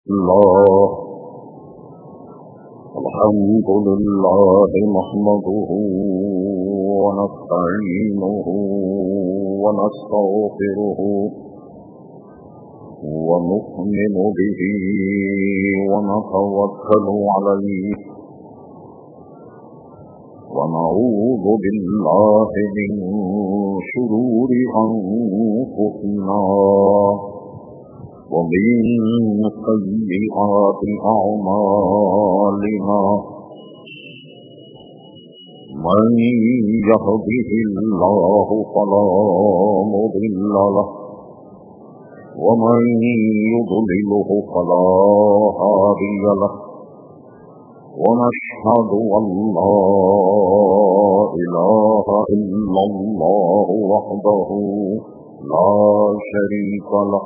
الله الحمد لله نحمده ونستعينه ونستغفره ونؤمن به ونتوكل عليه ونعوذ بالله من شرور أنفسنا ومن سيئات أعمالنا من يهده الله فلا مضل له ومن يضلله فلا هادي له ونشهد أن لا إله إلا الله وحده لا شريك له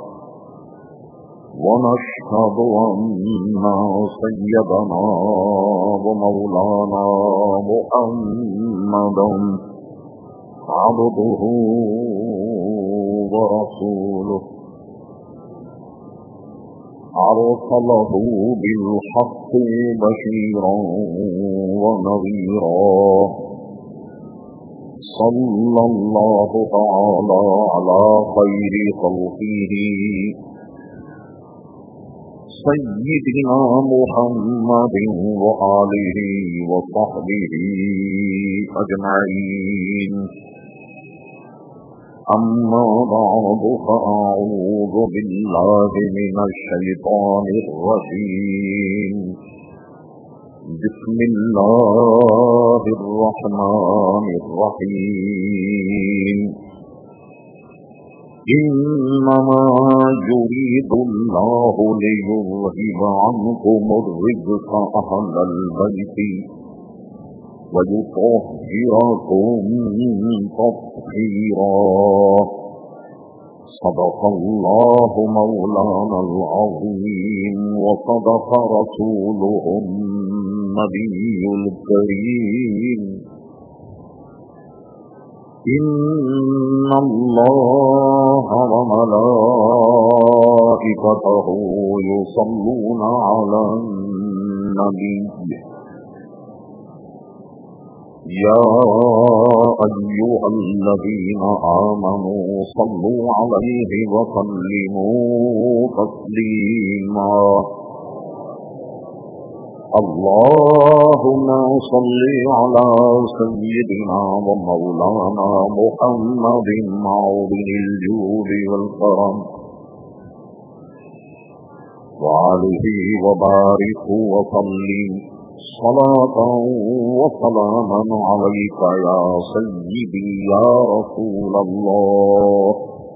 ونشهد أن سيدنا ومولانا محمدا عبده ورسوله أرسله بالحق بشيرا ونذيرا صلى الله تعالى على خير خلقه سيدنا محمد وآله وصحبه أجمعين أما بعد فأعوذ بالله من الشيطان الرجيم بسم الله الرحمن الرحيم إنما يريد الله ليذهب عنكم الرجس أهل البيت ويطهركم تطهيرا صدق الله مولانا العظيم وصدق رسوله النبي الكريم إن الله وملائكته يصلون على النبي يا أيها الذين آمنوا صلوا عليه وسلموا تسليما اللهم صل على سيدنا ومولانا محمد معظم الجود والكرم وعليه وبارك وسلم صلاة وسلاما عليك يا سيدي يا رسول الله.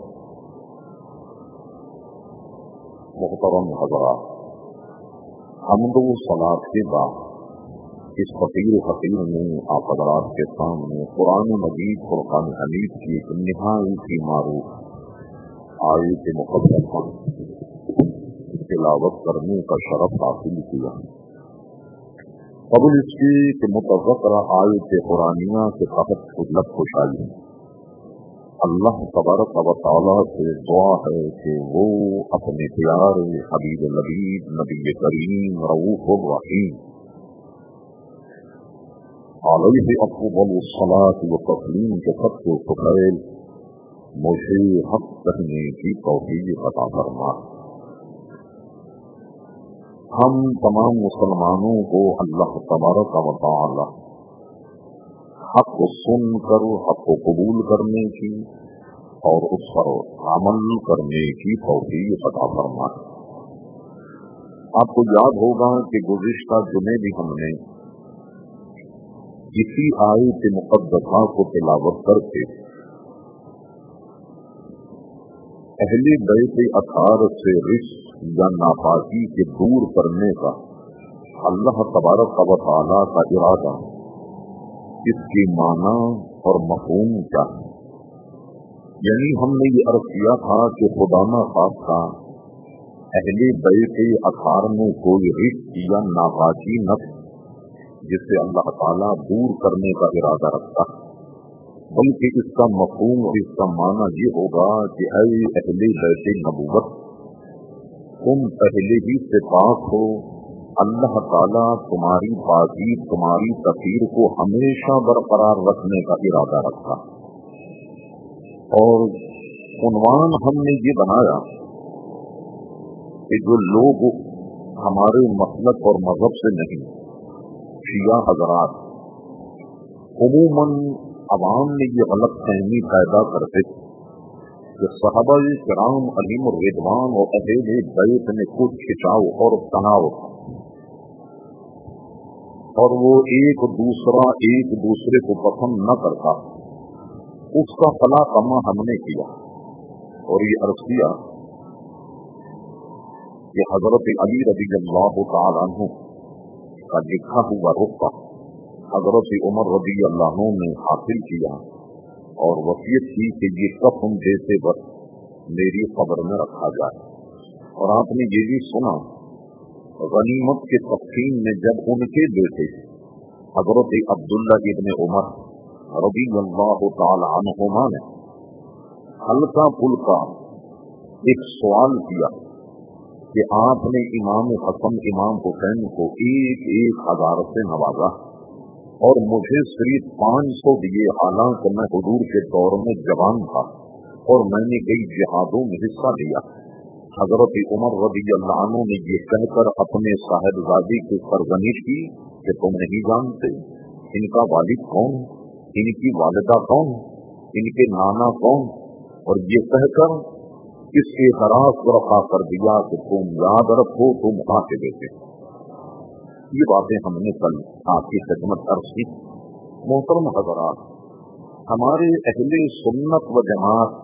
محترم حضرات، حمد و صلاۃ کے بعد اس فقیر حقیر نے آپ حضرات کے سامنے قرآن مجید فرقان حمید کی ایک نہایت ہی معروف آیت مقدسہ تلاوت کرنے کا شرف حاصل کیا. قبل اس کی کہ متذکرہ آیت قرآنیہ کے تحت خدلت خوشائی اللہ تبارک و تعالیٰ سے دعا ہے کہ وہ اپنے پیارے حبیب لبیب نبی کریم رؤوف الرحیم علیہ افضل الصلاۃ والتسلیم کے خط کو سکھیل مجھے حق کہنے کی توفیق عطا فرما. ہم تمام مسلمانوں کو اللہ تبارک و تعالی حق سن کر حق کو قبول کرنے کی اور اس پر عمل کرنے کی توفیق عطا فرمائے. آپ کو یاد ہوگا کہ گزشتہ جمعے بھی ہم نے اسی آیت مقدسہ کو تلاوت کر کے اہل بیت اطہار سے رشت یا ناپاکی کے دور کرنے کا اللہ تبارک و تعالیٰ کا ارادہ، اس کی معنی اور مفہوم کیا ہے. یعنی ہم نے یہ عرض کیا تھا کہ خدا نہ خواستہ اہل بیت اطہار میں کوئی رشت یا ناپاکی نہ جس سے اللہ تعالیٰ دور کرنے کا ارادہ رکھتا ہے، بلکہ اس کا مفہوم اور اس کا معنی یہ ہوگا کہ اے اہل بیت نبوت، تم پہلے ہی سے پاک ہو، اللہ تعالیٰ تمہاری پاکی، تمہاری تطہیر کو ہمیشہ برقرار رکھنے کا ارادہ رکھا۔ اور عنوان ہم نے یہ بنایا کہ جو لوگ ہمارے مسلک اور مذہب سے نہیں، شیعہ حضرات عموماً عوام میں یہ غلط فہمی پیدا کرتے کہ صحابہ کرام علیہم الرضوان اور اہل بیت میں کچھ کھچاؤ اور تناؤ، اور وہ ایک دوسرے کو پسند نہ کرتا، اس کا فلا کما ہم نے کیا اور یہ عرض کیا کہ حضرت علی رضی اللہ تعالیٰ عنہ کا لکھا ہوا رخصہ حضرت عمر رضی اللہ عنہ نے حاصل کیا اور وصیت کی کہ یہ کفن جیسے وقت میری قبر میں رکھا جائے۔ اور آپ نے یہ بھی سنا غنیمت کے تقسیم میں جب ان کے بیٹے حضرت عبداللہ ابن عمر رضی اللہ تعالی عنہما نے ہلکا پھلکا ایک سوال کیا کہ آپ نے امام حسن امام حسین کو 1,000 سے نوازا اور مجھے صرف 500 دیے، حالانکہ میں حضور کے دور میں جوان تھا اور میں نے کئی جہادوں میں حصہ لیا۔ حضرت عمر رضی اللہ عنہ نے یہ کہہ کر اپنے صاحبزادی کی سرزنش کی کہ تم نہیں جانتے ان کا والد کون، ان کی والدہ کون، ان کے نانا کون، اور یہ کہہ کر اس کے اعتراض برپا کر دیا کہ تم یاد رکھو تم آ کے بیٹے۔ یہ باتیں ہم نے کل آپ کی خدمت عرض کی۔ محترم حضرات، ہمارے اہل سنت و جماعت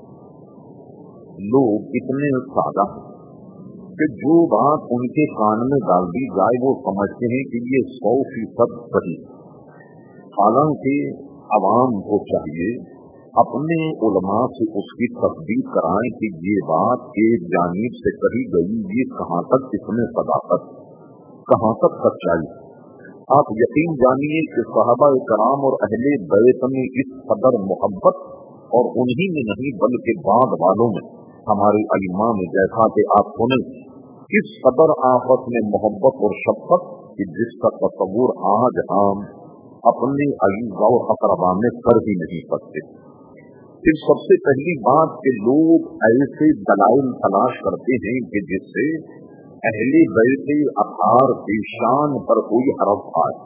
لوگ اتنے سادہ کہ جو بات ان کے کان میں ڈال دی جائے وہ سمجھتے ہیں کہ یہ 100% صحیح، حالانکہ عوام کو چاہیے اپنے علماء سے اس کی تصدیق کرائیں کہ یہ بات ایک جانب سے کہی گئی، یہ کہاں تک اس میں صداقت، کہاں تک سچائی۔ آپ یقین جانیے کہ صحابہ کرام اور اہل بیت میں اس قدر محبت، اور انہی میں نہیں بلکہ بعد والوں میں ہمارے ائمہ میں، جیسا کہ آپ سنیں، اس قدر آپس میں محبت اور شفقت کہ جس کا تصور آج ہم اپنے اعزاء اور اقرباء میں کر ہی نہیں سکتے۔ پھر سب سے پہلی بات کہ لوگ ایسے دلائل تلاش کرتے ہیں کہ جس سے اہل بیت اطہار کی شان پر کوئی حرف آئے،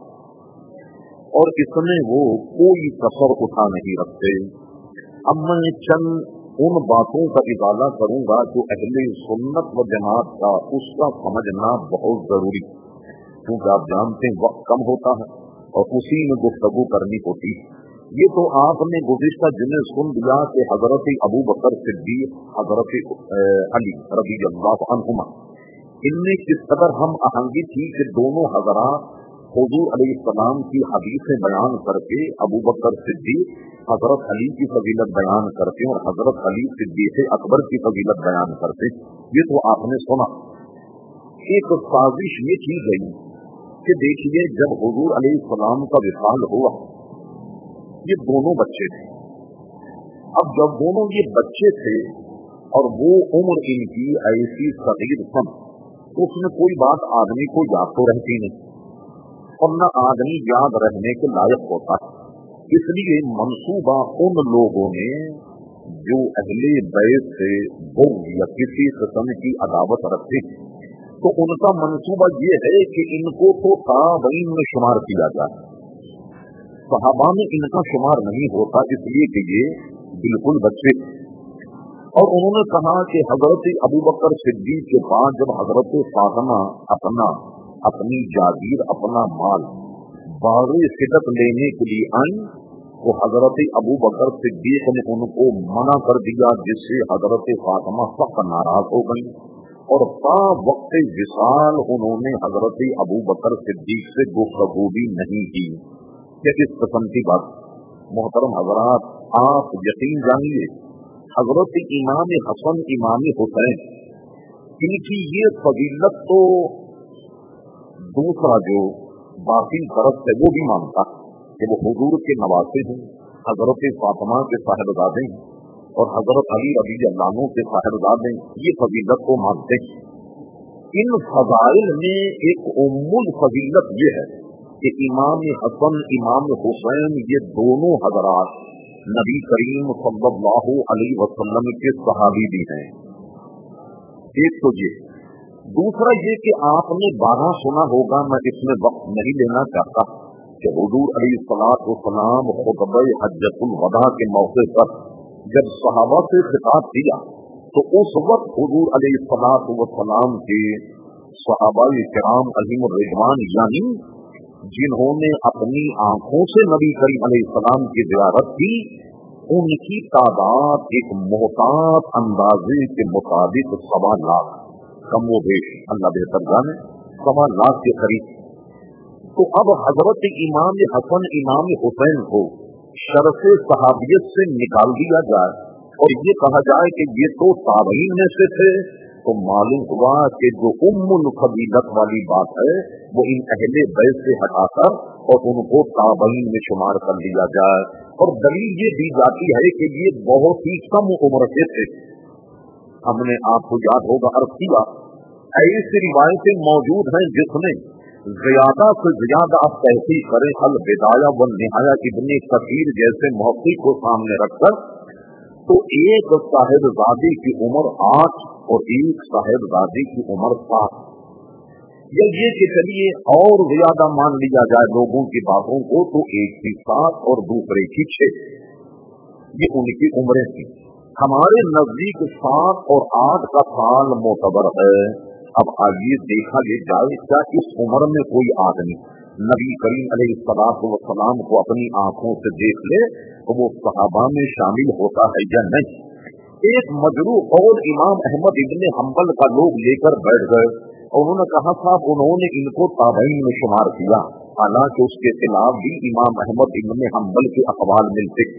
اور اس میں وہ کوئی کسر اٹھا نہیں رکھتے۔ اب میں چند ان باتوں کا اضافہ کروں گا جو اہل سنت و جماعت کا اس کا سمجھنا بہت ضروری، کیونکہ آپ جانتے ہیں وقت کم ہوتا ہے اور اسی میں گفتگو کرنی ہوتی ہے۔ یہ تو آپ نے گزشتہ جمعے سن لیا کہ حضرت ابو بکر صدیق، حضرت علی رضی اللہ عنہما، ان میں کس قدر ہم آہنگی تھی کہ دونوں حضرات حضور علیہ السلام کی حدیثیں بیان کر کے ابو بکر صدیق حضرت علی کی فضیلت بیان کرتے اور حضرت علی صدیق اکبر کی فضیلت بیان کرتے۔ یہ تو آپ نے سنا۔ ایک سازش یہ کی گئی کہ دیکھیے جب حضور علیہ السلام کا وصال ہوا، یہ دونوں بچے تھے۔ اب جب دونوں یہ بچے تھے اور وہ عمر ان کی ایسی صغیر سن، اس میں کوئی بات آدمی کو یاد تو رہتی نہیں اور نہ آدمی یاد رہنے کے لائق ہوتا ہے۔ اس لیے منصوبہ ان لوگوں نے جو اہل بیت سے بغض یا کسی قسم کی عداوت رکھتے ہیں، تو ان کا منصوبہ یہ ہے کہ ان کو تو تابعین میں شمار کیا جائے، صحابہ میں ان کا شمار نہیں ہوتا، اس لیے کہ یہ بالکل بچے۔ اور انہوں نے کہا کہ حضرت ابو بکر صدیق کے بعد جب حضرت فاطمہ اپنی جاگیر، اپنا مال باغ صدق لینے کے لیے آئیں، تو حضرت ابو بکر صدیق نے ان کو منع کر دیا، جس سے حضرت فاطمہ سخت ناراض ہو گئی اور تا وقت وصال انہوں نے حضرت ابو بکر صدیق سے گفتگو بھی نہیں کی۔ کہ اس قسم کی بات محترم حضرات، آپ یقین جانیے حضرت امام حسن امام حسین ان کی یہ فضیلت تو دوسرا جو باقی طرف ہے وہ بھی مانتا کہ وہ حضور کے نواسے ہیں، حضرت فاطمہ کے صاحبزادے ہیں اور حضرت علی رضی اللہ عنہ کے صاحبزادے ہیں، یہ فضیلت کو مانتے ہیں۔ ان فضائل میں ایک امول فضیلت یہ ہے کہ امام حسن امام حسین یہ دونوں حضرات نبی کریم صلی اللہ علیہ وسلم کے صحابی بھی ہیں. ایک تو یہ. دوسرا یہ کہ آپ نے بارہ سنا ہوگا، میں اس میں وقت نہیں لینا چاہتا، کہ حضور علیہ الصلوۃ والسلام خطبہ حجۃ الوداع کے موقع پر جب صحابہ سے خطاب کیا تو اس وقت حضور علیہ الصلوۃ والسلام کے صحابہ کرام علیہم الرضوان یعنی جنہوں نے اپنی آنکھوں سے نبی کریم علیہ السلام کی زیارت کی، ان کی تعداد ایک محتاط اندازے کے مطابق 1.25 لاکھ، کم و بیش اللہ بہتر جانے، 1.25 لاکھ کے قریب. تو اب حضرت امام حسن امام حسین کو شرف صحابیت سے نکال دیا جائے اور یہ کہا جائے کہ یہ تو تابعین میں سے تھے، تو معلوم ہوا کہ جو ام الفضیلت والی بات ہے وہ ان اہل بیت سے ہٹا کر اور ان کو تابعین میں شمار کر لیا جائے. اور دلیل یہ دی جاتی ہے کہ یہ بہت ہی کم عمر کے تھے. ہم نے آپ کو یاد ہوگا عرض کیا، ایسی روایتیں موجود ہیں جس میں زیادہ سے زیادہ آپ تحقیق کریں البدایہ والنہایہ ابن کثیر جیسے محقق کو سامنے رکھ کر، تو ایک صاحبزادی کی عمر 8 اور ایک صاحبزادی کی عمر 7، یا یہ کہ چلیے اور زیادہ مان لیا جائے لوگوں کی باتوں کو، تو ایک کی 7 اور دوسرے کی 6، یہ ان کی عمریں تھیں. ہمارے نزدیک 7 اور 8 کا سال معتبر ہے. اب آئیے دیکھا یہ جائے کیا اس عمر میں کوئی آدمی نبی کریم علیہ الصلوۃ والسلام کو اپنی آنکھوں سے دیکھ لے تو وہ صحابہ میں شامل ہوتا ہے یا نہیں. ایک مجروح قول امام احمد ابن حنبل کا لوگ لے کر بیٹھ گئے اور انہوں نے کہا صاحب انہوں نے ان کو تابعین میں شمار کیا، حالانکہ اس کے خلاف بھی امام احمد ابن حنبل کے اقوال ملتے.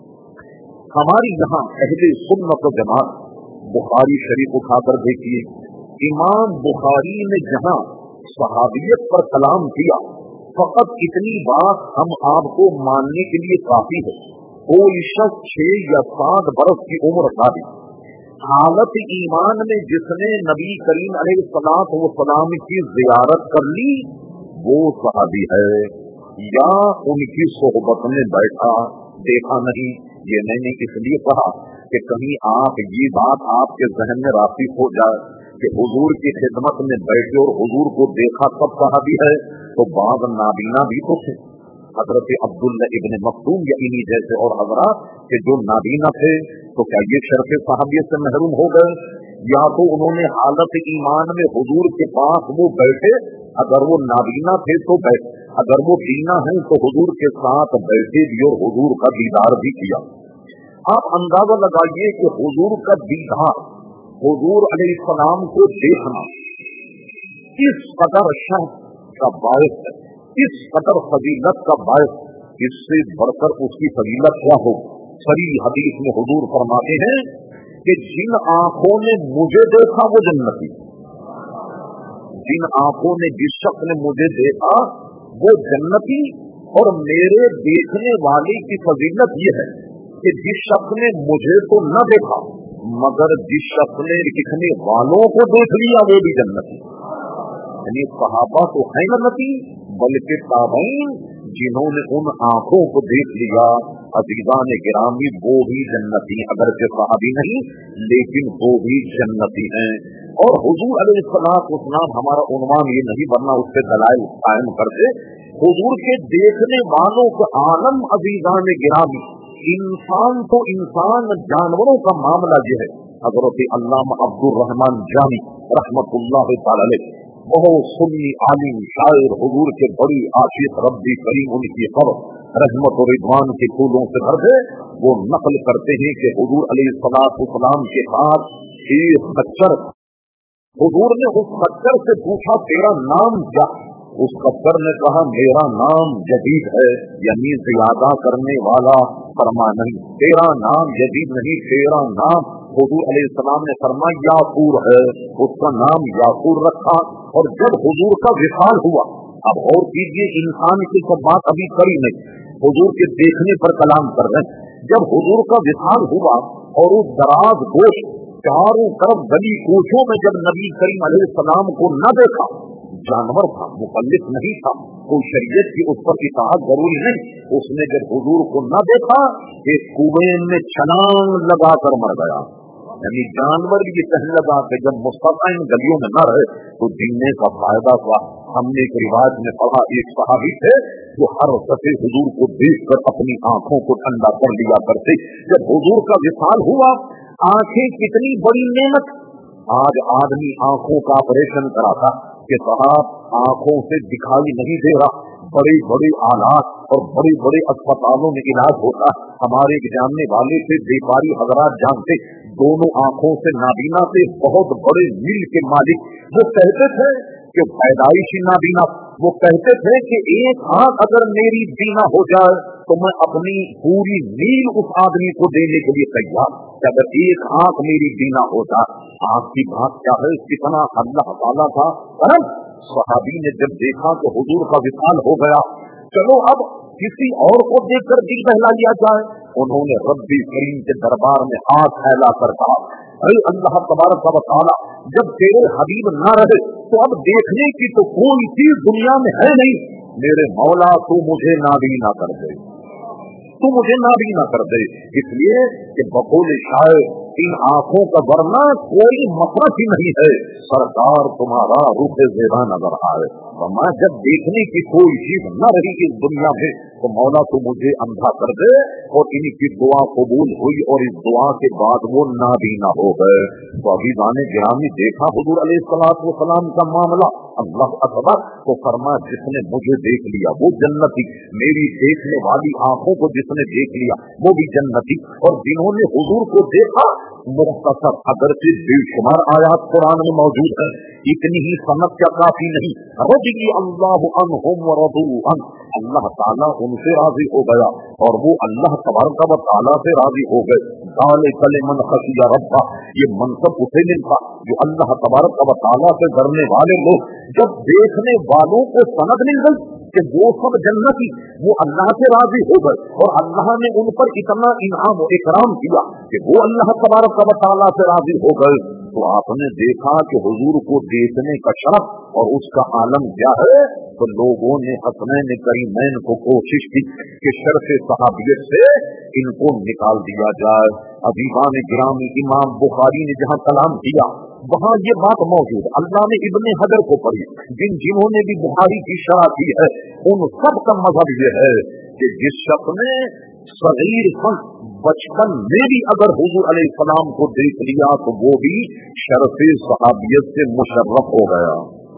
ہماری یہاں اہل سنت و جماعت بخاری شریف اٹھا کر دیکھیے، امام بخاری نے جہاں صحابیت پر کلام کیا، فقط اتنی بات ہم آپ کو ماننے کے لیے کافی ہے. کوئی شخص 6 یا 7 برس کی عمر کا بھی حالت ایمان میں جس نے نبی کریم علیہ الصلوۃ والسلام کی زیارت کر لی وہ صحابی ہے، یا ان کی صحبت میں بیٹھا دیکھا نہیں. یہ میں نے اس لیے کہا کہ کہیں آپ یہ بات آپ کے ذہن میں راسخ ہو جائے کہ حضور کی خدمت میں بیٹھے اور حضور کو دیکھا سب صحابی ہے، تو بعض نابینا بھی تو تھے. حضرت عبداللہ ابن مکتوم یا انہی جیسے اور حضرات کہ جو نابینا تھے، تو کیا یہ شرف صحابیت سے محروم ہو گئے؟ یا تو انہوں نے حالت ایمان میں حضور کے پاس وہ بیٹھے، اگر وہ نابینا تھے تو بیٹھے، اگر وہ بینا ہیں تو حضور کے ساتھ بیٹھے بھی اور حضور کا دیدار بھی کیا. آپ اندازہ لگائیے کہ حضور کا دیدار، حضور علیہ السلام کو دیکھنا اس قدر شرف کا باعث ہے، اس قدر فضیلت کا باعث، اس سے بڑھ کر اس کی فضیلت کیا ہو. صحیح حدیث میں حضور فرماتے ہیں کہ جن آنکھوں نے مجھے دیکھا وہ جنتی، جن آنکھوں نے جس شخص نے مجھے دیکھا وہ جنتی. اور میرے دیکھنے والے کی فضیلت یہ ہے کہ جس شخص نے مجھے تو نہ دیکھا مگر جس شخص نے دکھنے والوں کو دیکھ لیا وہ بھی جنتی. یعنی صحابہ تو ہیں جنتی، بلکہ تابعین جنہوں نے ان آنکھوں کو دیکھ لیا عزیزان گرامی وہ بھی جنتی، اگرچہ صحابی نہیں لیکن وہ بھی جنتی ہیں. اور حضور علیہ السلام ہمارا عنوان یہ نہیں ورنہ اس سے دلائل قائم کرتے، حضور کے دیکھنے والوں کا عالم عزیزان گرامی، انسان تو انسان، جانوروں کا معاملہ یہ ہے. حضرت علامہ عبد الرحمن جامی رحمت اللہ تعالی علیہ بہت سنی عالم شاعر، حضور کے بڑی عاشق ربی کریم ان کی قبر رحمت و رضوان کے پھولوں سے بھر گئے. وہ نقل کرتے ہیں کہ حضور علیہ السلام کے پاس ایک خچر، حضور نے اس خچر سے پوچھا تیرا نام کیا؟ اس خچر نے کہا میرا نام جدید ہے، یعنی زیادہ کرنے والا. فرما نہیں، تیرا نام جدید نہیں، تیرا نام حضور علیہ السلام نے فرمایا یاقور ہے، اس کا نام یاقور رکھا. اور جب حضور کا وصال ہوا، اب اور کیجیے انسان کی سب بات ابھی کری نہیں، حضور کے دیکھنے پر کلام کر رہے ہیں. جب حضور کا وصال ہوا اور اس دراز گوشت चारों तरफ गली कोचों में जब नबी करीम अलैहिस्सलाम को न देखा, जानवर था, मुकल्लिफ नहीं था, कोई शरीयत की उस पर इताअत जरूरी नहीं, उसने जब हुजूर को न देखा, एक कुएं में छलांग लगाकर मर गया। यानी जानवर भी कहने लगा कि जब मुस्तफा इन गलियों में न रहे तो जीने का फायदा हुआ। हमने एक रिवाज में पढ़ा, एक सहाबी थे जो हर दफे हुजूर को देखकर अपनी आंखों को ठंडा कर लिया करते। जब हुजूर का विशाल हुआ, आंखें कितनी बड़ी नेमत। आज आदमी आंखों का ऑपरेशन कराता कि साहब आंखों से दिखाई नहीं दे रहा, बड़े बड़े आलात और बड़े बड़े अस्पतालों में इलाज होता। हमारे जानने वाले से व्यापारी हजरात जानते, दोनों आंखों से नाबीना से बहुत बड़े मिल के मालिक, वो कहते थे कि पैदाइशी नाबीना, वो कहते थे कि एक आंख अगर मेरी बीना हो जाए तो मैं अपनी पूरी नील उस आदमी को देने के लिए तैयार, कि अगर एक आंख मेरी बीना होता। आंख की बात क्या है, कितना अल्लाह ताला का करम। सहाबी ने जब देखा तो हुजूर का विशाल हो गया, चलो अब किसी और को देखकर दिल बहला लिया जाए। उन्होंने रब्बी करीम के दरबार में हाथ फैला कर कहा, अरे अल्लाह तबारक व तआला, जब तेरे हबीब ना रहे तो अब देखने की तो कोई चीज दुनिया में है नहीं। मेरे मौला तू मुझे नाबीना कर दे, तू मुझे नाबीना कर दे। इसलिए कि बकौल शायर इन आंखों का वरना कोई मफरत ही नहीं है, सरकार तुम्हारा रूह ज़ेबा नजर आए। मैं जब देखने की कोई चीज न रही इस दुनिया में तो मौला तू मुझे अंधा कर दे। और इनकी दुआ कबूल हुई और इस दुआ के बाद वो नाबीना हो गए। तो अभी गाने गिरामी देखा हुजूर अलैहिस्सलाम का मामला, अल्लाह अकबर। तो फरमाया जिसने मुझे देख लिया वो जन्नती, मेरी देखने वाली आंखों को जिसने देख लिया वो भी जन्नती। और जिन्होंने हुजूर को देखा, मुख्तसर अगरचे बेशुमार आयात कुरान में मौजूद है, इतनी ही सनद क्या काफी नहीं, रज़ी अल्लाहु अन्हुम व रज़ू अन, अल्लाह ताला उनसे राजी हो गया और वो अल्लाह तबारक व तआला से राजी हो गए। ज़ालिका लिमन खशिया रब्बा, ये मनसब उसे मिलता जो अल्लाह तबारक व तआला से डरने वाले लोग। जब देखने वालों को सनद मिल गई कि वो सब जन्नती, वो अल्लाह से राजी हो गए और अल्लाह ने उन पर इतना इनाम और इकराम किया कि वो अल्लाह तबारक व तआला से राजी हो गए। तो आपने देखा कि हुजूर को देखने का शरफ और उसका आलम क्या है। तो लोगों ने हसनैन करीमैन को कोशिश की कि शर्फ सहाबियत से इनको निकाल दिया जाए। अजीबान गिरामी इमाम बुखारी ने जहाँ कलाम किया वहाँ ये बात मौजूद, अल्लाह ने इब्ने हजर को पढ़ी, जिन्होंने भी बुखारी की शरह की है उन सब का मजहब ये है कि जिस शख्स ने सगीर बचपन में भी अगर हुजूर अलैहिस्सलाम को देख लिया तो वो भी शर्फ सहाबियत से मुशर्रफ हो गया,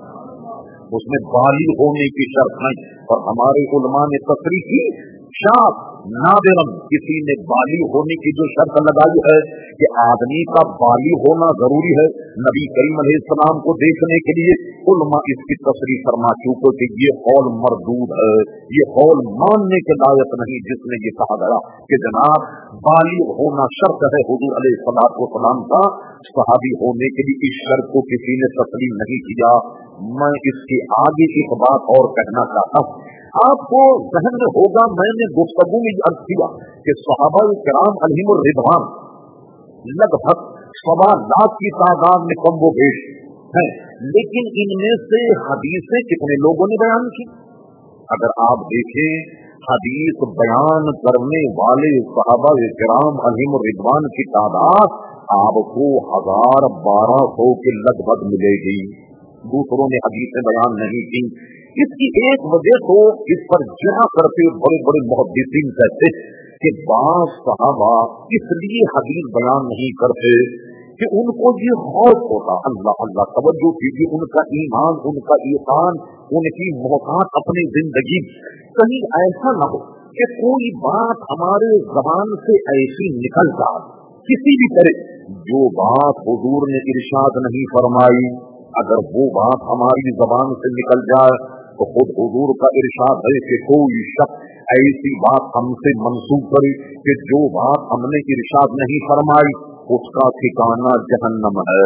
उसमें बालिग होने की शर्त नहीं। और हमारे उलमा ने तसरीह की, शाद नादिरन किसी ने बालिग होने की जो शर्त लगाई है कि आदमी का बालिग होना जरूरी है नबी करीम अलैहिस्सलाम को देखने के लिए, उलमा इसकी तसरीह फरमा चुके कि ये कौल मरदूद है, ये कौल मानने के लायक नहीं जिसने ये कहा गया कि जनाब बालिग होना शर्त है हुजूर अलैहिस्सलाम का सहाबी होने के लिए। इस शर्त को किसी ने तस्लीम नहीं किया। मैं इसके आगे एक बात और कहना चाहता हूँ, आपको जहन में होगा मैंने गुफ्तगू में अर्ज किया कि सहाबा किराम अलैहिमुर रिदवान लगभग 1.25 लाख की तादाद में कम वो बेश है, लेकिन इनमें से हदीसें कितने लोगों ने बयान की। अगर आप देखें हदीस बयान करने वाले सहाबा किराम अलैहिमुर रिदवान की तादाद आपको 1000-1200 के लगभग मिलेगी। दूसरों ने हदीसें बयान नहीं की। इसकी एक वजह तो इस पर जमा करते बड़े बड़े मुहद्दिसीन कहते कि बाज़ सहाबा इसलिए हदीस बयान नहीं करते कि उनको ये खौफ होता, अल्लाह अल्लाह तवज्जो कीजिए, उनका ईमान उनका ईमान उनकी मोहब्बत अपनी जिंदगी कहीं ऐसा न हो कि कोई बात हमारे जबान से ऐसी निकल जाए किसी भी तरह जो बात हुजूर ने इरशाद नहीं फरमाई, अगर वो बात हमारी जबान से निकल जाए तो खुद हुजूर का इरशाद है कि कोई शख्स ऐसी बात हमसे मंसूब करे कि जो बात हमने इरशाद नहीं फरमाई उसका ठिकाना जहन्नम है।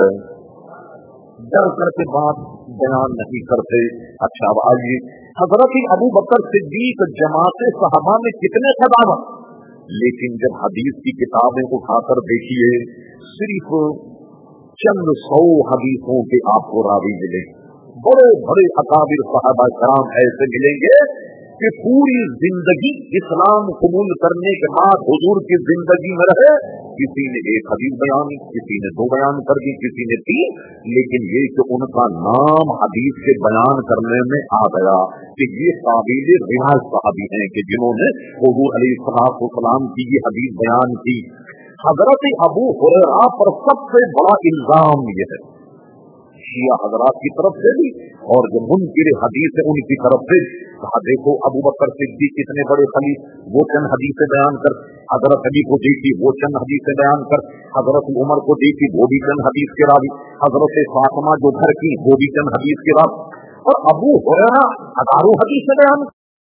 डर करके बात बयान नहीं करते। अच्छा अब आइए, हजरत अबू बकर सिद्दीक जमात सहाबा में कितने सदावत, लेकिन जब हदीस की किताबें उठाकर देखिए सिर्फ चंद 100 हदीसों के आपको रावी मिलेंगे। बड़े बड़े अकाबिर सहाबा कराम ऐसे मिलेंगे कि पूरी जिंदगी इस्लाम कबूल करने के बाद हुजूर की जिंदगी में रहे, किसी ने 1 हदीस बयान, किसी ने 2 बयान कर दी, किसी ने 3, लेकिन ये कि उनका नाम हदीस के बयान करने में आ गया कि ये काबिल रियाज सहाबी हैं कि जिन्होंने हुजूर अलैहिस्सलाम की ये हदीस बयान की। हजरत अबू हुरैरा पर सबसे बड़ा इल्जाम ये है, शिया हजरात की तरफ से भी और जो मुनकिर हदीस है उनकी तरफ से। कहा देखो अबू बकर सिद्दीक कितने बड़े खलीफ, वो चंद हदीसें बयान कर, हजरत अली को देखी वो चंद हदीसें बयान कर, हजरत उमर को देखी वो भी चंद हदीस के रावी, हजरत फातिमा जो घर की वो भी चंद हदीस के रावी, और अबू हुरैरा हजारों हदीसें बयान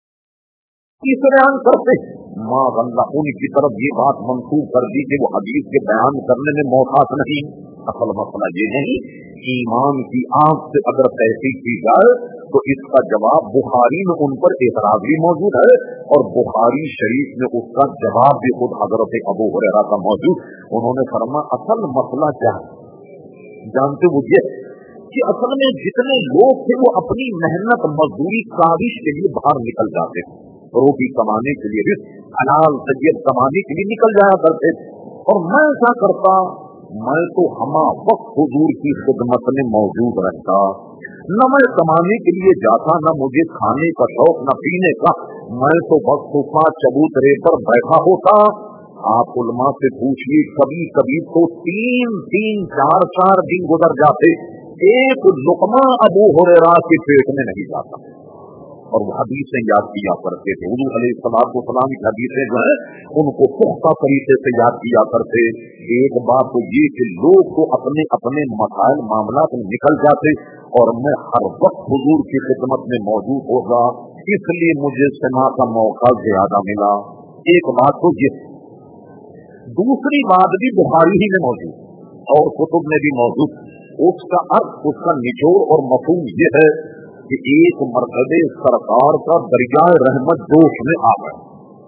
करते। माँ अल्लाह उनकी तरफ ये बात मंसूब कर दी कि वो हदीस के बयान करने में मोहताज नहीं। असल मसला ये नहीं, ईमान की आंख से अगर तहकीक की जाए तो इसका जवाब बुखारी में उन पर एतराज भी मौजूद है और बुखारी शरीफ में उसका जवाब भी खुद हजरत अबू हुरैरा का मौजूद। उन्होंने फरमाया असल मसला क्या है जानते वो ये कि असल में जितने लोग थे वो अपनी मेहनत मजदूरी काविश के लिए बाहर निकल जाते थे, रोटी कमाने के लिए, हलाल तैयब कमाने के लिए निकल जाया करते। और मैं क्या करता, मैं तो हमा वक्त हुजूर की खिदमत में मौजूद रहता, न मैं कमाने के लिए जाता, न मुझे खाने का शौक न पीने का, मैं तो बस सोफा चबूतरे पर बैठा होता। आप उलमा से पूछिए, कभी कभी तो 3-3, 4-4 दिन गुजर जाते, एक लुकमा अबू हुरैरा के पेट में नहीं जाता। और वो हदीसें याद किया करते थे, हुजूर अलैहिस्सलाम की हदीसें जो है उनको पुख्ता तरीके से याद किया करते। एक बात तो ये कि लोग तो अपने अपने मसाइल मामलात में निकल जाते और मैं हर वक्त हुजूर की खिदमत में मौजूद होगा, इसलिए मुझे समा का मौका ज्यादा मिला। एक बात तो ये, दूसरी बात भी बुखारी ही में मौजूद और कुतुब में भी मौजूद, उसका अर्थ, उसका निचोड़ और मफहूम ये है कि एक मरतबे सरकार का दरिया रहमत जोश में आ गया।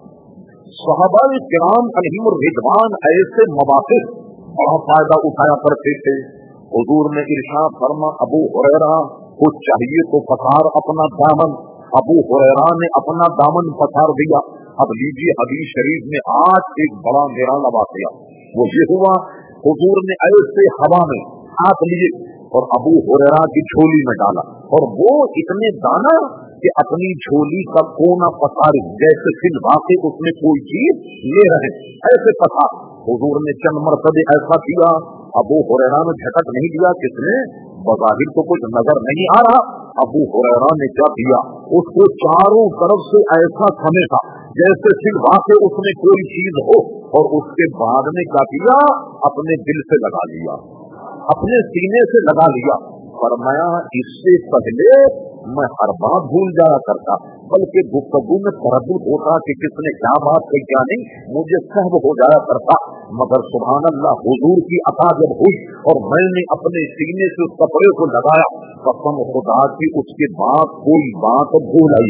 सहाबाए किराम अलैहिमुर रिदवान ऐसे मवाक़िफ़ बड़ा फायदा उठाया करते थे। हुजूर ने इरशाद फरमा, अबू हुरैरा को चाहिए तो पसार अपना दामन। अबू हुरैरा ने अपना दामन पसार दिया। अब लीजिए हदीस शरीफ में आज एक बड़ा निराला वाक़या वो ये हुआ, हुजूर ने ऐसे हवा में हाथ लिए और अबू हुरैरा की झोली में डाला और वो इतने दाना कि अपनी झोली का कोना पसार, जैसे सिलवा के उसमें कोई चीज ले रहे ऐसे पसार। हुजूर ने चंद मरतबे ऐसा किया, अबू हुरैरा ने झटक नहीं दिया, किसने, बज़ाहिर तो कुछ नजर नहीं आ रहा। अबू हुरैरा ने क्या किया, उसको चारों तरफ से ऐसा समेटा जैसे सिलवा के उसमें कोई चीज हो, और उसके बाद में क्या किया, अपने दिल से लगा लिया, अपने सीने से लगा लिया। फरमाया इससे पहले मैं हर बात भूल जाया करता, बल्कि गुफ्तगू में तरद्दुद होता कि किसने क्या बात कही क्या नहीं, मुझे सहब हो जाया करता। मगर सुभान अल्लाह, हुजूर की अता जब हुई और मैंने अपने सीने से उस कपड़े को लगाया, कसम खुदा की उसके बाद कोई बात भूल आई,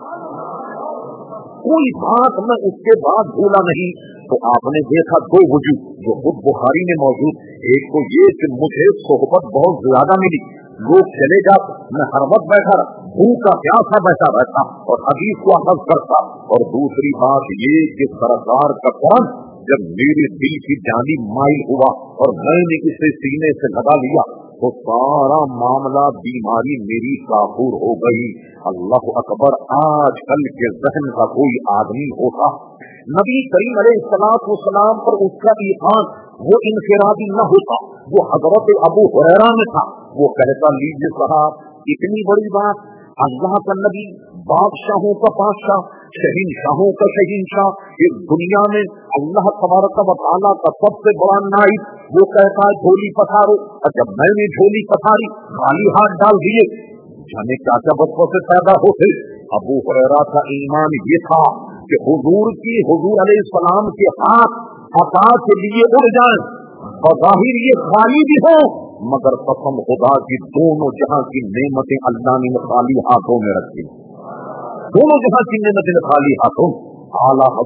कोई बात मैं उसके बाद भूला नहीं। तो आपने देखा दो वजूह जो खुद बुखारी में मौजूद, एक तो ये कि मुझे सोहबत बहुत ज्यादा मिली, लोग चले जाते, मैं हर वक्त बैठा रहा, भूखा प्यासा बैठा रहता और हदीस को अखज़ करता। और दूसरी बात ये कि सरकार का करम जब मेरे दिल की जानी माइल हुआ और मैंने इसे सीने से लगा लिया तो सारा मामला, बीमारी मेरी काबूर हो गई। अल्लाह अकबर। आज कल के ज़हन का कोई आदमी होता, नबी करीम अलैहिस्सलाम पर उसका ईमान वो इनफिरादी न होता, वो हजरत अबू हुरैरा में था। वो कहता, लीजिए साहब, इतनी बड़ी बात, अल्लाह का नबी, बादशाहों का बादशाह, शहीनशाहों का शहीनशाह, इस दुनिया में अल्लाह तबारक व तआला का सबसे बड़ा नाइब, वो कहता है झोली पसारो। और जब मैंने झोली पसारी, खाली हाथ डाल दिए, जाने क्या क्या बच्चों से पैदा होते। अबू हुरैरा का ईमान ये था कि हुजूर अलैहिस्सलाम के हाथ अता के लिए उड़ जाए, बज़ाहिर ये खाली भी हो, मगर कसम खुदा की दोनों जहां की नेमतें अल्लाह ने खाली हाथों में रखी, दोनों जहां की नेमतें खाली हाथों। आला हजरत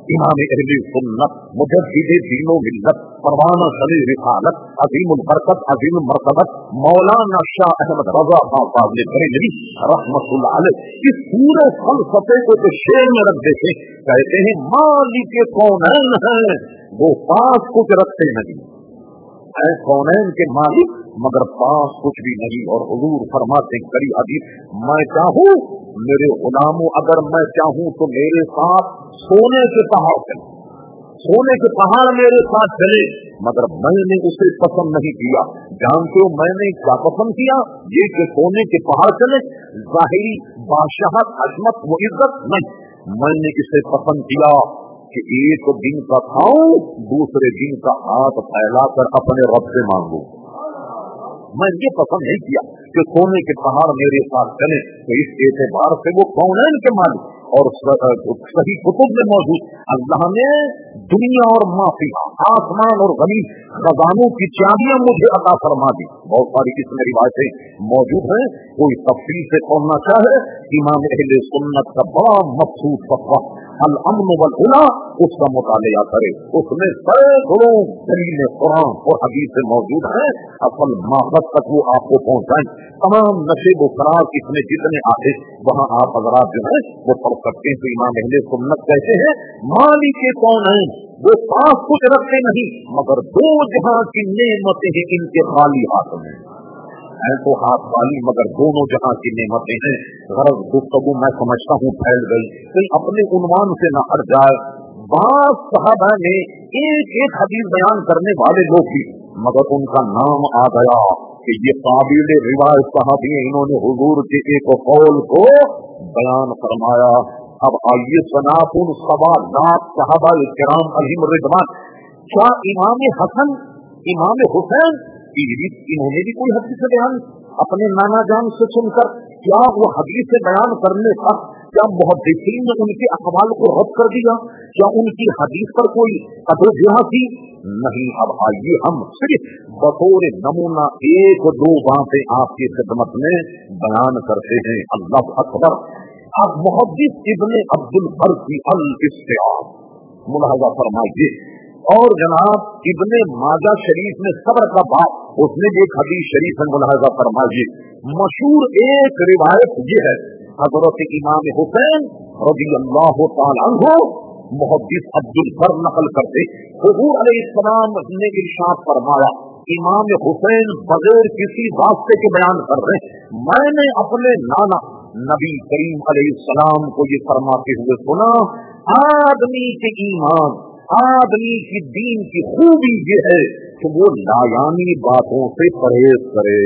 इमाम अहले सुन्नत मुजद्दिद दीन व मिल्लत परवाना सली रिसालत अजीमुल बरकत अजीम मरतबत मौलाना शाह अहमद रजा साहब ने बरेलवी रहमतुल्लाह अलैह इस पूरे फलसफे को तो शेर में रख देते, कहते हैं मालिक कौनैन है वो पास कुछ रखते नहीं, है कौनैन के मालिक मगर पास कुछ भी नहीं। और हुजूर फरमाते करी हदीस, मैं चाहूँ मेरे गुलामों, अगर मैं चाहूँ तो मेरे साथ सोने के पहाड़ चले, सोने के पहाड़ मेरे साथ चले, मगर मैंने उसे पसंद नहीं किया। जानते हो मैंने क्या पसंद किया? ये कि सोने के पहाड़ चले, जाहिरी बादशाहत अजमत वो इज्जत नहीं, मैंने इसे पसंद किया कि एक दिन का खाऊं, दूसरे दिन का हाथ फैलाकर अपने रब से मांगू। मैं ये पसंद नहीं किया कि सोने के पहाड़ मेरे साथ चले। तो इस एतबार से वो कौनैन के मालिक और सही कुतुब में मौजूद अल्लाह ने दुनिया और माफी आसमान और जमीन खजानों की चाबियां मुझे अता फरमा दी। बहुत सारी इसमें रिवायतें मौजूद हैं, कोई तफसील से पढ़ना चाहे इमाम अहले सुन्नत का बड़ा मखसूस फतवा अल अम्न वल उला उसका मुतालिया करे, उसमें सैकड़ों दलील कुरान और हदीस से मौजूद है। असल माहबत तक वो आपको पहुंचाएं। तमाम नशे व फरार इसमें जितने आते वहाँ आप हजरात जो है वो पढ़ सकते हैं। तो इमाम अहले सुन्नत कहते हैं मालिक कौन है वो पास कुछ रखते नहीं, मगर दो जहां की नेमतें हैं इनके खाली हाथ में है, तो हाथ खाली मगर दोनों जहां की नेमतें हैं। गरज गुफ्तगू मैं समझता हूँ फैल गई, कहीं अपने उन्वान से न हट जाए। बास साहबा ने एक एक हदीस बयान करने वाले लोग भी, मगर उनका नाम आ गया कि ये काबिल रिवायत साहबी, इन्होंने हुजूर के एक कौल को बयान फरमाया। अब आइए सनातुन सवालात साहबा किराम अलैहिम रिदवान, क्या इमाम हसन इमाम हुसैन इन्होंने भी कोई हदीस बयान अपने नाना जान से सुनकर, क्या वो हदीस बयान करने पर क्या मुहद्दिसीन ने उनके अक़वाल को रद्द कर दिया? क्या उनकी हदीस पर कोई अदोजहा थी? नहीं। अब आइए हम सिर्फ बतौर नमूना एक दो बातें आपकी खिदमत में बयान करते हैं। अल्लाह अकबर। अब मुहद्दिस इब्ने अब्दुल बर की अल इस्तिआब मुलाहजा फरमाइए। और जनाब इब्ने माजा शरीफ में सब्र का बाप, उसने भी एक हदीस शरीफ में मुलाहजा फरमाइए। मशहूर एक रिवायत ये है, हजरत इमाम हुसैन रज़ियल्लाहु तआला अन्हु मुहद्दिस अब्दुल बर नकल करते, हुजूर अलैहिस्सलाम ने इरशाद फरमाया, इमाम हुसैन बगैर किसी वास्ते के बयान कर रहे, मैंने अपने नाना नबी करीम अलैहिस्सलाम को ये फरमाते हुए सुना, आदमी के ईमान आदमी की दीन की खूबी ये है कि वो लायानी बातों से परहेज करे,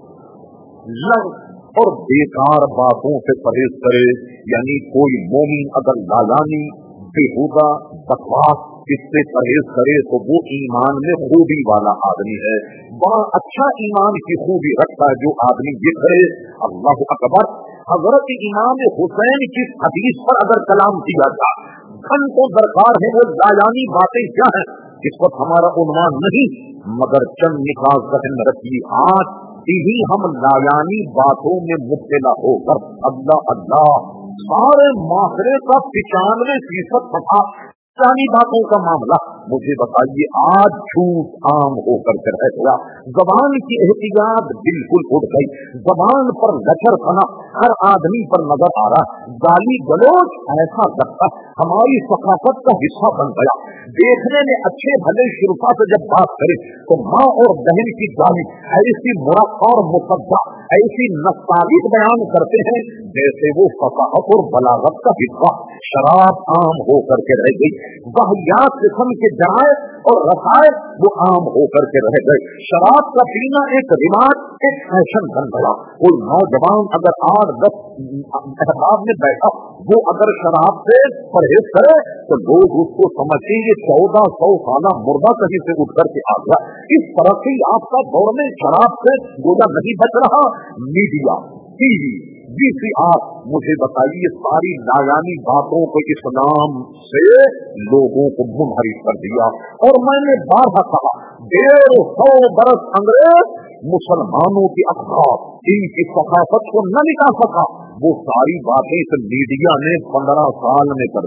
लग और बेकार बातों से परहेज करे। यानी कोई मोमिन अगर लायानी बेहुदा बकवास इससे परहेज करे तो वो ईमान में खूबी वाला आदमी है। बड़ा अच्छा ईमान की खूबी रखता है जो आदमी ये करे। अल्लाह अकबर। हजरत इमाम हुसैन की हदीस पर अगर कलाम किया जाए, घंटों दरकार है, वो लायानी बातें क्या है इस वक्त हमारा उन्वान नहीं, मगर चंद निकाल जहन में रखिए। आज यही हम लायानी बातों में मुब्तला होकर अल्लाह अल्लाह सारे माशरे का 95% पता लायानी बातों का मामला। मुझे बताइए आज झूठ आम होकर के रह गया, जबान की एहतियात बिल्कुल उड़ गई, जबान पर लचर बना हर आदमी पर नजर आ रहा, गाली गलौज ऐसा लगता हमारी सकाफत का हिस्सा बन गया। देखने में अच्छे भले शिरफा से जब बात करें तो माँ और बहन की गाली ऐसी मुराक़ा और मुसद्दा ऐसी नस्तालिक बयान करते हैं जैसे वो फसाहत और बलागत का हिस्सा। शराब आम होकर के रह गई, वाहियात किस्म के जराए और रसाए वो आम होकर के रह गए। शराब का पीना एक रिवाज, एक फैशन बन गया। कोई नौजवान अगर 8-10 अहबाब में बैठा, वो अगर शराब से परहेज करे तो लोग उसको समझते ये 1400 साल मुर्दा कहीं से उठ करके आ गया। इस तरह से आपका दौर में शराब से गोदा नहीं बच रहा। मीडिया, टीवी, VCR, मुझे बताइए सारी लायानी बातों को इस्लाम से लोगों को मुनहरिफ कर दिया। और मैंने बारहा कहा 150 बरस अंग्रेज मुसलमानों की अखबार इनकी सकाफत को न निकाल सका, वो सारी बातें इस मीडिया ने 15 साल में कर दी।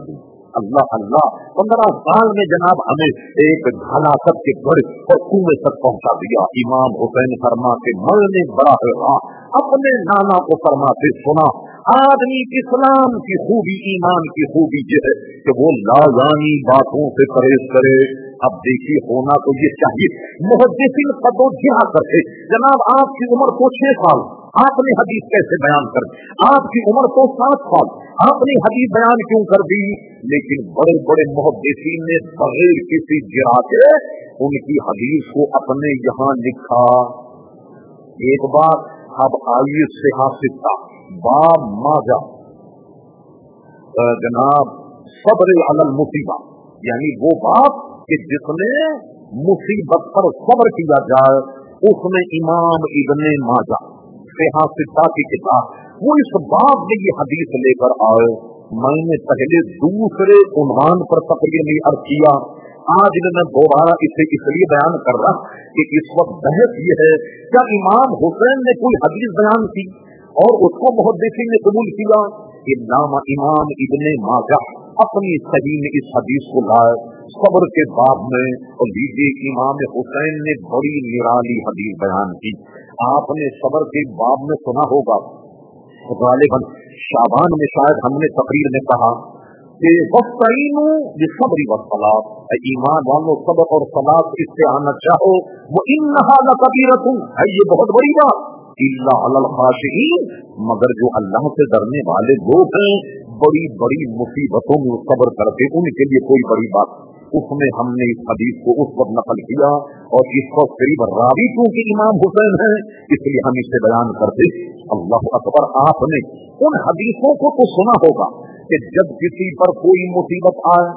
اللہ اللہ 15 سال میں جناب ہمیں ایک ہلاکت کے بڑے اور کنویں تک پہنچا دیا. امام حسین فرماتے مرنے بڑا ہے اپنے نانا کو فرماتے سنا آدمی اسلام کی خوبی ایمان کی خوبی یہ ہے کہ وہ لازانی باتوں سے پرہیز کرے. اب دیکھیے ہونا تو یہ چاہیے محدثین قد و جہا کرتے. جناب آپ کی عمر تو 6 سال آپ نے حدیث کیسے بیان کر دی؟ آپ کی عمر تو 7 سال آپ نے حدیث بیان کیوں کر دی؟ لیکن بڑے بڑے محدثین نے بغیر کسی جرا کے ان کی حدیث کو اپنے یہاں لکھا. ایک بار اب آئیے صحافتہ باب ماجا جناب صبر علی المصیبہ، یعنی وہ باب کہ جس میں مصیبت پر صبر کیا جائے، اس میں امام ابن ماجہ صحافتہ کی کتاب وہ اس باب میں یہ حدیث لے کر آئے. میں نے پہلے دوسرے عنوان پر تقریر میں عرض کیا، آج میں دوبارہ اسے اس لیے بیان کر رہا کہ اس وقت بحث یہ ہے کیا امام حسین نے کوئی حدیث بیان کی اور اس کو محدثین نے قبول کیا؟ نام امام ابن ماجہ اپنی صحیح میں اس حدیث کو لائے صبر کے باب میں، اور لیجیے امام حسین نے بڑی نرالی حدیث بیان کی. آپ نے صبر کے باب میں سنا ہوگا غالباً شعبان میں شاید ہم نے تقریر میں کہا کہ وَاسْتَعِينُوا بِالصَّبْرِ وَالصَّلَاةِ، اے ایمان والو صبر اور صلاۃ سے استعانت چاہو. وَإِنَّهَا لَكَبِيرَةٌ، ہے یہ بہت بڑی بات. إِلَّا عَلَى الْخَاشِعِينَ، مگر جو اللہ سے ڈرنے والے لوگ ہیں بڑی بڑی مصیبتوں میں صبر کرتے ان کے لیے کوئی بڑی بات. اس میں ہم نے اس حدیث کو اس وقت نقل کیا اور اس کو قریب راوی کیونکہ امام حسین ہیں اس لیے ہم اسے بیان کرتے. اللہ اکبر، آپ نے ان حدیثوں کو تو سنا ہوگا کہ جب کسی پر کوئی مصیبت آئے،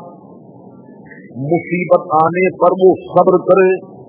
مصیبت آنے پر وہ صبر کرے،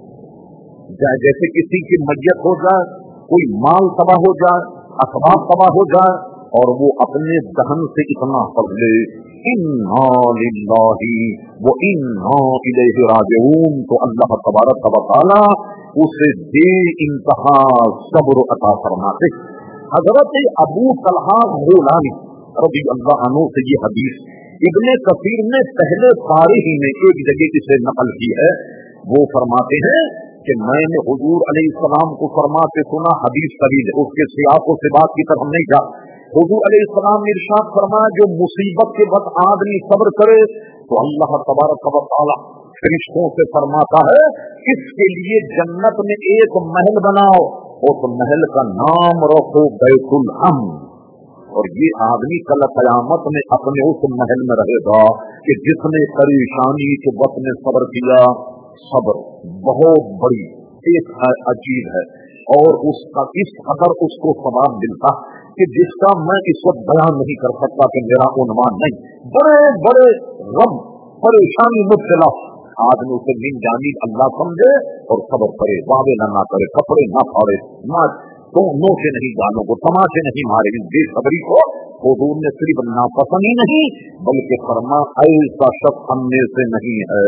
جیسے کسی کی میت ہو جائے، کوئی مال تباہ ہو جائے، اسباب تباہ ہو جائے، اور وہ اپنے دہن سے اتنا پڑھ لے انا للہ و انا الیہ راجعون، تو اللہ تبارک و تعالی اسے بے انتہا صبر عطا فرماتے. حضرت ابو طلحہ غولانی رضی اللہ عنہ سے یہ حدیث ابن کثیر نے پہلے پارے ہی میں ایک جگہ سے نقل کی ہے. وہ فرماتے ہیں کہ میں نے حضور علیہ السلام کو فرماتے سنا، حدیث طویل ہے اس کے سیاق و سباق کی طرف ہم نہیں جا. حضور علیہ السلام نے ارشاد فرمایا جو مصیبت کے وقت آدمی صبر کرے تو اللہ تبارک و تعالی فرشتوں سے فرماتا ہے اس کے لیے جنت میں ایک محل بناؤ، اس محل کا نام رکھو بیت الحمد، اور یہ آدمی کل قیامت میں اپنے اس محل میں رہے گا کہ جس نے پریشانی کے وقت میں صبر کیا. صبر بہت بڑی ایک عجیب ہے اور اس کا اس قدر اس کو ثواب ملتا کہ جس کا میں اس وقت بیان نہیں کر سکتا کہ میرا عنوان نہیں. بڑے بڑے غم پریشانی مبتلا آدمی اسے من جانی اللہ سمجھے اور صبر کرے، واویلا نہ کرے، کپڑے نہ پھاڑے، نہ تو نوچے نہیں گالوں کو، تماچے نہیں مارے. اس بے صبری کو حضور نے صرف ناپسند ہی نہیں بلکہ فرما ایسا شخص ہم میں سے نہیں ہے.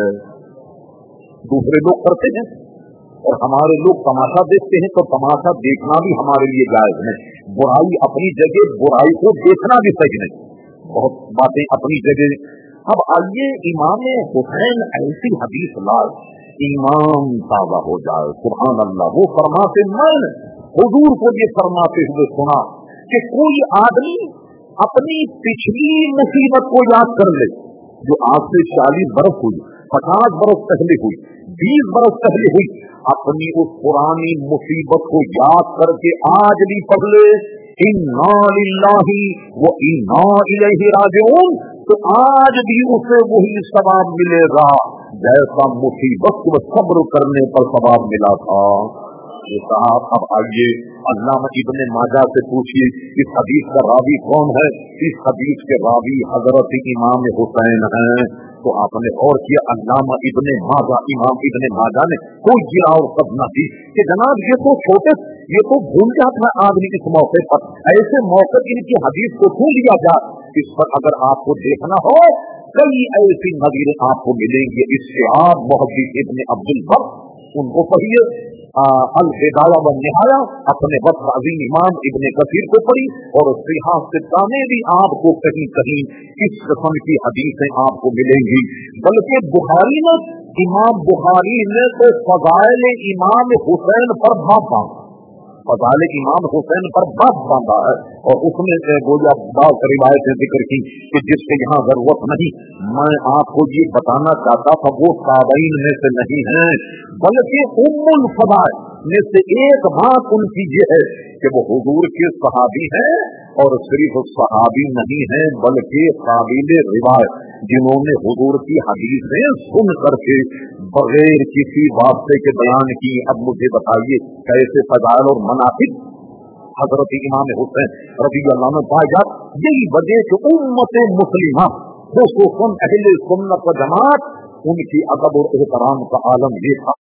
دوسرے لوگ کرتے ہیں اور ہمارے لوگ تماشا دیکھتے ہیں تو تماشا دیکھنا بھی ہمارے لیے جائز نہیں. برائی اپنی جگہ، برائی کو دیکھنا بھی صحیح نہیں. بہت باتیں اپنی جگہ. اب آئیے امام حسین ایسی حدیث لائے ایمان تازہ ہو جائے. سبحان اللہ. وہ فرماتے میں حضور کو یہ فرماتے ہوئے سنا کہ کوئی آدمی اپنی پچھلی مصیبت کو یاد کر لے جو آج سے 40 برس ہوئی، 50 برس پہلے ہوئی، 20 برس پہلے ہوئی، اپنی اس پرانی مصیبت کو یاد کر کے آج بھی پڑھ لے انا للہ و انا الیہ راجعون، تو آج بھی اسے وہی ثواب ملے گا جیسا مصیبت کو صبر کرنے پر ثواب ملا تھا. یہ صاحب اب آئیے علامہ ابن ماجہ سے پوچھیے اس حدیث کا راوی کون ہے؟ اس حدیث کے راوی حضرت امام حسین ہیں. تو آپ نے اور کیا علامہ ابن ماجہ امام ابن ماجہ نے کوئی گرا اور سب نہ دی کہ جناب یہ تو چھوٹے یہ تو بھول جاتا ہے آدمی اس موقع پر، ایسے موقع ان کی حدیث کو کیوں لیا جائے. اس پر اگر آپ کو دیکھنا ہو کئی ایسی نظیریں آپ کو ملیں گی. اس سے آپ محدث ابن عبد البر ان کو پڑھیے البداया व निहाया अपने वक्त अजीम इमाम इब्ने कसीर को पढ़ी और सियासत में भी आपको कहीं कहीं इस किस्म की हदीसें आपको मिलेंगी। बल्कि बुखारी ने, इमाम बुखारी ने तो फज़ाइल इमाम हुसैन पर बाप बांधा, फज़ाइल इमाम हुसैन पर बाप बांधा है। और उसमें गोया बात रिवायतें जिक्र की कि जिसके यहाँ जरूरत नहीं। मैं आपको ये बताना चाहता था वो ताबईन में से नहीं है, बल्कि उम्मुल फज़ाइल में से एक बात उनकी ये है कि वो हुजूर के सहाबी हैं, और सिर्फ सहाबी नहीं है बल्कि काबिल रिवायत, जिन्होंने हुजूर की हदीसें सुन करके बगैर किसी वास्ते के बयान की। अब मुझे बताइए कैसे फज़ाइल और मनाक़िब हजरत इमाम हुसैन रज़ी अल्लाह अन्हु पाए जात। यही वजह कि उम्मत मुस्लिमा खुसूसन अहले सुन्नत व जमात उनकी अदब और एहतराम का आलम ये था।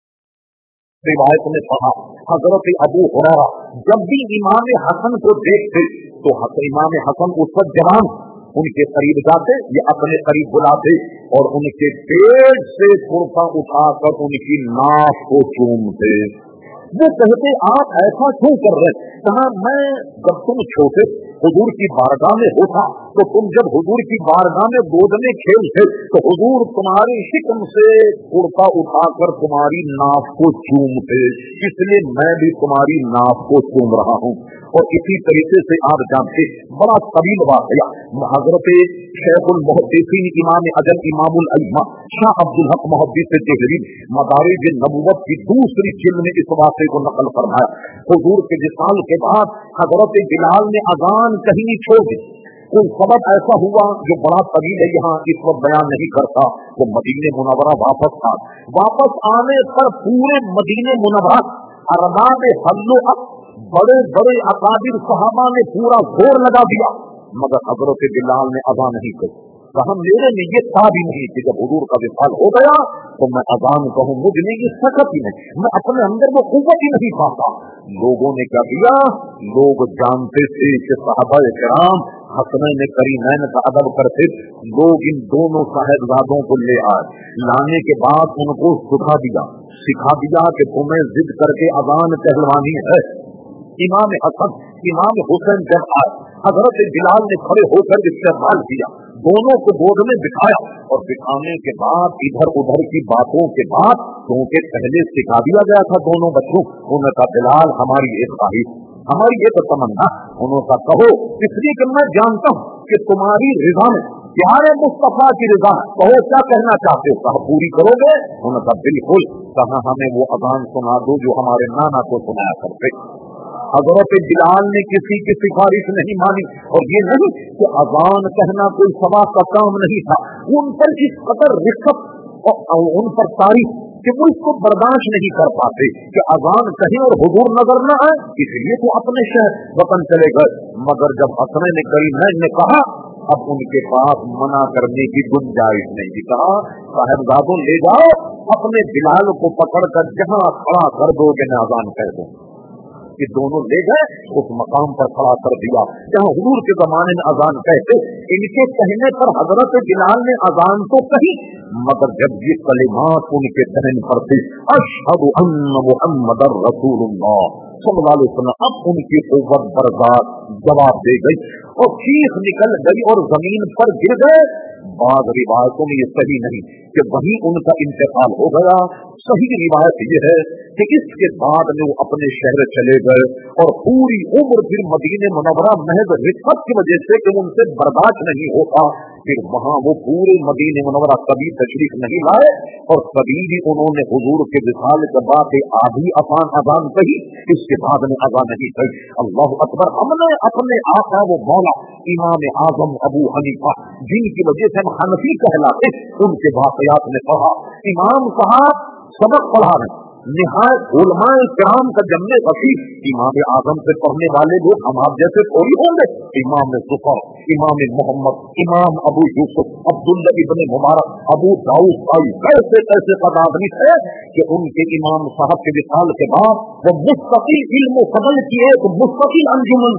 रिवायत में कहा हजरत अबू हुरैरा जब भी इमाम हसन को देखते तो इमाम हसन उस वक्त जवान उनके करीब जाते या अपने करीब बुलाते और उनके पेट से कुर्ता उठाकर उनकी नाक को चूमते। वो कहते आप ऐसा क्यों कर रहे? कहा मैं जब तुम छोटे हुजूर की बारगाह में होता तो तुम जब हुजूर की बारगाह में गोद में खेलते तो हुजूर तुम्हारी शिकम से कुर्ता उठाकर तुम्हारी नाक को चूमते, इसलिए मैं भी तुम्हारी नाक को चूम रहा हूँ। और इसी तरीके से आप जानते बड़ा तवील वाक़या हज़रत शेखुल मुहद्दिसीन इमाम अजल इमामुल अइम्मा शाह अब्दुल हक मुहद्दिस देहरी मदारिज नबुव्वत की दूसरी जिल्द में इस वाक़े को नकल फरमाया। हुजूर के विसाल के बाद हज़रत बिलाल ने अज़ान कहीं छोड़ दी। कोई सबब ऐसा हुआ जो बड़ा तवील है, यहाँ इस वक्त बयान नहीं करता। वो मदीने मुनव्वरा वापस था। वापस आने पर पूरे मदीने मुनव्वरा अरबाब हल्लो बड़े बड़े अकाबिर सहाबा ने पूरा जोर लगा दिया, मगर हजरत बिलाल ने अज़ान नहीं की। कहा मेरे लिए ये था भी नहीं कि जब हुजूर का विसाल हो गया तो मैं अज़ान कहूँ, मुझ में ये सकत ही नहीं, मैं अपने अंदर वो कुव्वत ही नहीं पाता। लोगों ने क्या किया, लोग जानते थे कि सहाबाए किराम हसनैन करीमैन का अदब करते। लोग इन दोनों साहिबजादों को ले आए, लाने के बाद उनको सिखा दिया कि तुम्हें जिद करके अज़ान कहलवानी है। इमाम हसन इमाम हुसैन जब आए हजरत बिलाल ने खड़े होकर इस्तेमाल किया, दोनों को गोद में बिठाया और बिठाने के बाद इधर उधर की बातों के बाद, क्योंकि पहले सिखा दिया गया था दोनों बच्चों, उन्होंने कहा बिलाल हमारी एक ख्वाहिश, हमारी एक तमन्ना, उन्होंने कहा कहो, इसलिए कि मैं जानता हूँ कि तुम्हारी रिजा में प्यारे मुस्तफा की रिजा, कहो क्या कहना चाहते हो? कहा पूरी करोगे? उन्होंने कहा बिल्कुल। कहा हमें वो अज़ान सुना दो जो हमारे नाना को सुनाया करते। हजरत बिलाल ने किसी की सिफारिश नहीं मानी, और ये नहीं कि अज़ान कहना कोई सवा का काम नहीं था। उन पर इस कदर रिश्वत और उन पर तारीफ कि वो इसको बर्दाश्त नहीं कर पाते कि अज़ान कहीं और हुजूर नजर न आए, इसलिए तो अपने शहर वतन चले गए। मगर जब हसनैन करीमैन ने कहा, अब उनके पास मना करने की गुंजाइश नहीं। कहा साहिबजादों ले जाओ, अपने बिलाल को पकड़कर जहाँ खड़ा कर दोगे मैं अज़ान कह दूं। कि दोनों ले गए, उस मकाम पर खड़ा कर दिया जहाँ हुजूर के जमाने में अज़ान कहते। इनके कहने पर हजरत बिलाल ने अज़ान तो कही, मगर जब ये कलिमात उनके कहने पर थे अशहदु अन्न मुहम्मदर रसूलुल्लाह सल्लल्लाहु अलैहि वसल्लम, अब उनकी कुव्वत बर्दाश्त जवाब दे गई और चीख निकल गई और जमीन पर गिर गए। बाद रिवायतों में ये सही नहीं कि वहीं उनका इंतकाल हो गया। सही रिवायत ये है कि इसके बाद में वो अपने शहर चले गए और पूरी उम्र फिर मदीने मुनव्वरा महज रिश्वत की वजह से कि उनसे बर्दाश्त नहीं होता, फिर वहाँ वो पूरे मदीने मुनव्वरा कभी तशरीफ नहीं लाए और कभी भी उन्होंने हुजूर के विसाल के बाद आधी अज़ान कही, इसके बाद में अज़ान नहीं कही। अल्लाह अकबर। हमने अपने आका वो मौला इमाम आज़म अबू हनीफा जिनकी वजह से हम हनफी कहलाते, उनके वाक़यात में कहा, इमाम साहब सबक पढ़ा रहे, निहायत उलमाए किराम का जमने वसी, इमाम आज़म से पढ़ने वाले लोग हम आप जैसे थोड़ी होंगे। इमाम ज़ुफ़र, इमाम मोहम्मद, इमाम अबू यूसुफ, अब्दुल्ला इब्ने मुबारक, अबू दाऊद भाई, कैसे कैसे आदमी थे कि उनके इमाम साहब के विसाल के बाद वो मुस्तकिल इल्म फज़ल की एक मुस्तकिल अंजुमन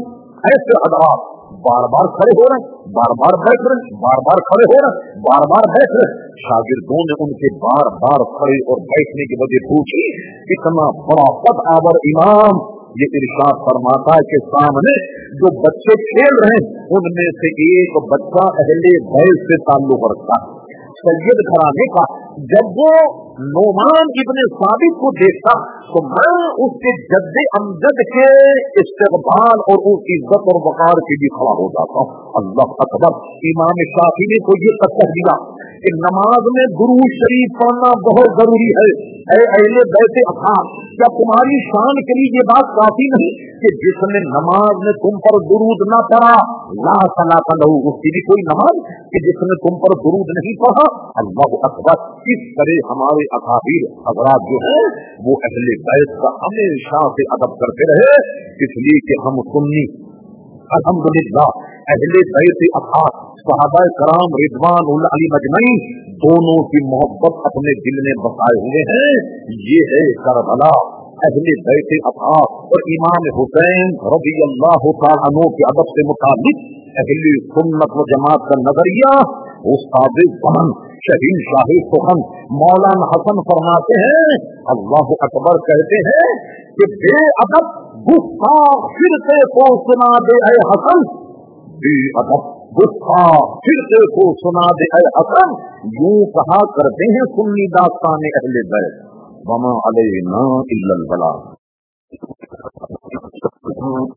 ऐसे हजरात बार बार खड़े हो रहे, बार बार बैठ रहे, बार बार खड़े हो रहे, बार बार बैठ रहे। शागिर्दों ने उनके बार बार खड़े और बैठने की वजह पूछी। इतना बड़ा पद आवर इमाम ये इरशाद फरमाता है कि सामने जो बच्चे खेल रहे हैं उनमें से एक बच्चा अहले बैत से ताल्लुक रखता है, सैयद घराने का। जब वो नोमान इब्ने साबित को देखता तो मैं उसके जद्दे अमजद के इस्तेक़बाल और उस इज्जत और वक़ार के लिए खड़ा हो जाता हूँ। अल्लाह अकबर। इमाम शाफी ने तो ये तक कह दिया कि नमाज में दुरूद शरीफ पढ़ना बहुत जरूरी है। अहले बैत अखार, क्या तुम्हारी शान के लिए ये बात काफी नहीं कि जिसने नमाज में तुम पर दुरूद न पढ़ा ला सलात लहू, उसकी भी कोई नमाज कि जिसने तुम पर दुरूद नहीं पढ़ा। अल्लाह अकबर। इस तरह हमारे अकाबीर हज़रात जो है वो अहले बैत का हमेशा से अदब करते रहे, इसलिए कि हम सुन्नी अल्हम्दुलिल्लाह अहले बैत अखार सहाबा कराम रिज़वानुल्लाह अलैहिम अजमईन दोनों की मोहब्बत अपने दिल में बसाए हुए हैं। ये है करबला अहले बैत अखार और इमाम हुसैन रज़ियल्लाहु तआला अन्हु के अदब से मुताबिक अहले सुन्नत व जमात का नजरिया उस्ताद ज़मान शहीद शाही सुखन मौलाना हसन फरमाते हैं, अल्लाह अकबर कहते हैं कि बेअदब गुस्ताख फिरके को सुना दे ऐ हसन, बेअदब गुस्ताख फिरके को सुना दे ऐ हसन। यूं कहा करते हैं सुन्नी दास्तान अहले बैत, वमा अलैना इल्लल बलाग।